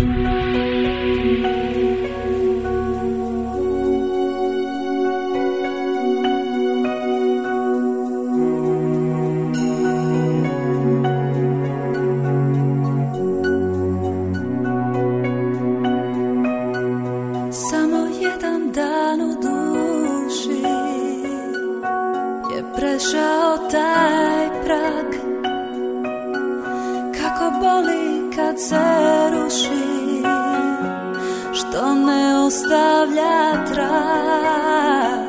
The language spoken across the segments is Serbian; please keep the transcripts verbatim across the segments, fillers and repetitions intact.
prešao taj prag, kako boli kad se ruši, što ne ostavlja trag,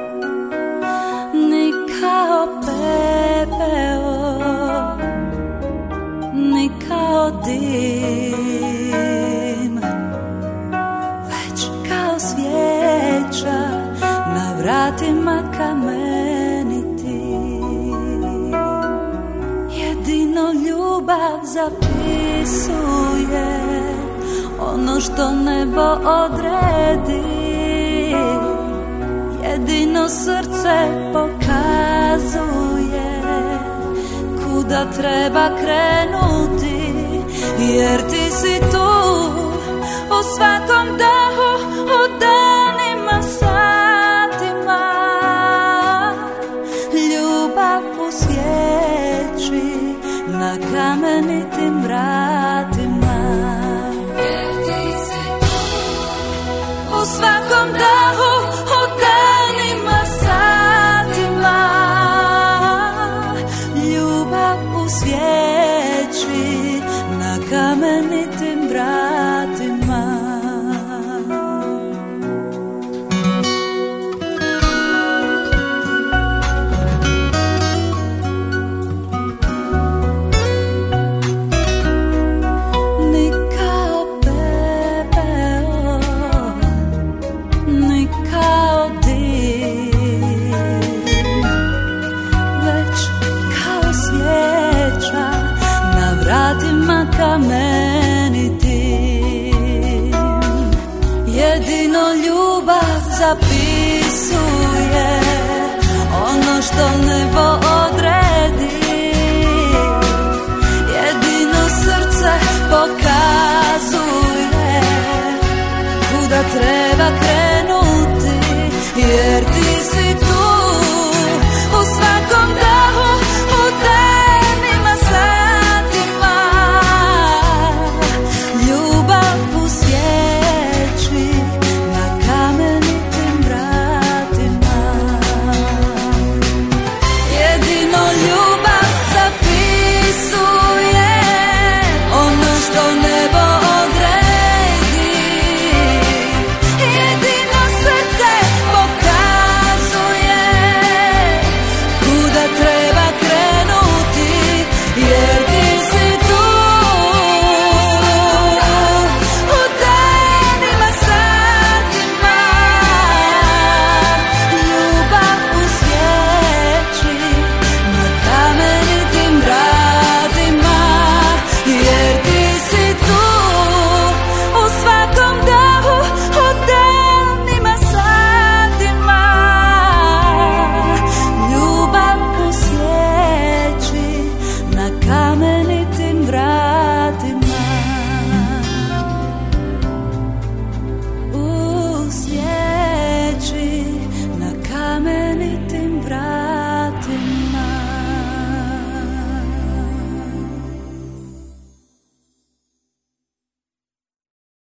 ni kao pepeo, ni kao dim, već kao svijeća na vratima kamenitim. Jedino ljubav zapisuje ono što nebo odredi, jedino srce pokazuje kuda treba krenuti, jer ti si tu u svakom dahu, u danima, satima. Ljubav u svijeći na kamenitim vratima, jer ti si tu u svakom dahu, u danima, satima. Ljubav u svijeći na kamenitim vratima. Ni kao pepeo, ni kao dim, već kao svijeća na vratima kamenitim. Jedino ljubav zapisuje ono što nebo odredi, jedino srce pokazuje kuda treba krenuti, jer